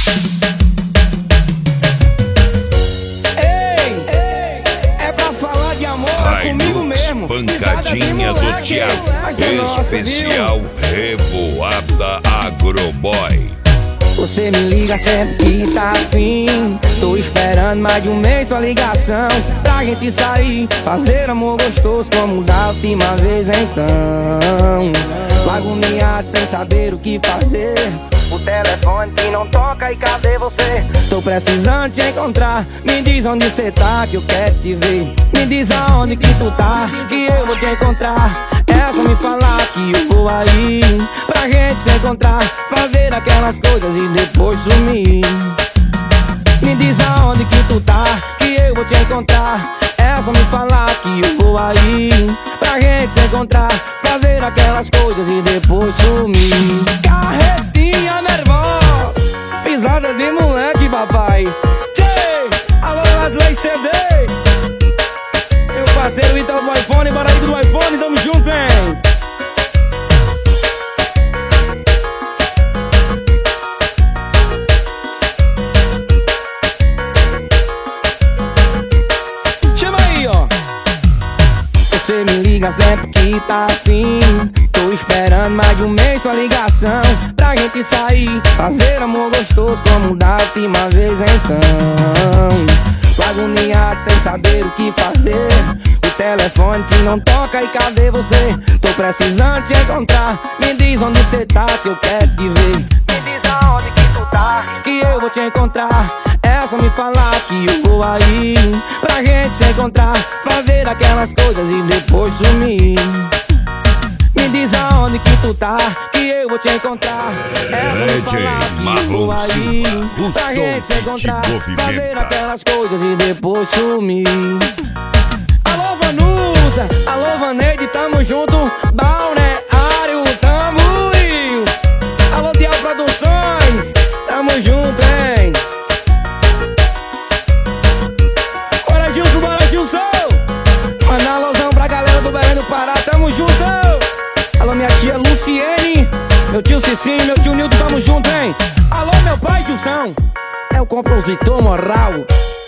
Pancadinha do Thiago, especial Revoada Agroboy. Você me liga sempre que tá afim. Tô esperando mais de um mês sua ligação, pra gente sair, fazer amor gostoso como da última vez. Então, largo miado sem saber o que fazer. O telefone que não toca e cadê você? Tô precisando te encontrar. Me diz onde cê tá que eu quero te ver. Me diz aonde que tu tá que eu vou te encontrar. É só me falar que eu vou aí, pra gente se encontrar, fazer aquelas coisas e depois sumir. Me diz aonde que tu tá que eu vou te encontrar. É só me falar que eu vou aí, pra gente se encontrar, fazer aquelas coisas e depois sumir. Carretinha nervosa, pisada de moleque, papai. Tchê, alô Wesley CD, meu parceiro Vitor do iPhone, bora aí do iPhone, tamo junto, hein? Você me liga sempre que tá afim. Tô esperando mais de um mês sua ligação, pra gente sair, fazer amor gostoso como da última vez. Então, tô agoniado sem saber o que fazer. O telefone que não toca e cadê você? Tô precisando te encontrar. Me diz onde cê tá que eu quero te ver. Me diz aonde que tu tá que eu vou te encontrar. É só me falar que eu vou aí, pra gente se encontrar, fazer aquelas coisas e depois sumir. Me diz aonde que tu tá que eu vou te encontrar. É só me falar que eu vou aí, pra gente se encontrar, fazer aquelas coisas e depois sumir. Alô Vanusa, alô Vaneide, tamo junto. Balneário, tamo Rio. Alô Dial Produções, tamo junto, hein? Manda alôzão pra galera do Belém do Pará, tamo junto. Alô minha tia Luciene, meu tio Cicinho, meu tio Nilton, tamo junto, hein? Alô meu pai Gilson, é o compositor moral.